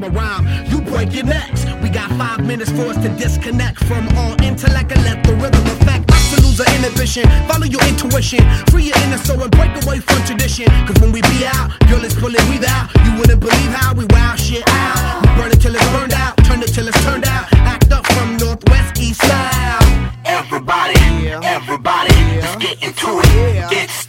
a rhyme, you break your necks. We got 5 minutes for us to disconnect from all intellect and let the rhythm affect us to lose our inhibition. Follow your intuition, free your inner soul and break away from tradition. Cause when we be out, girl, it's pulling we out. You wouldn't believe how we wow shit out. We burn it till it's burned out, turn it till it's turned out. Act up from northwest, east, south. Everybody, let's get into it. Get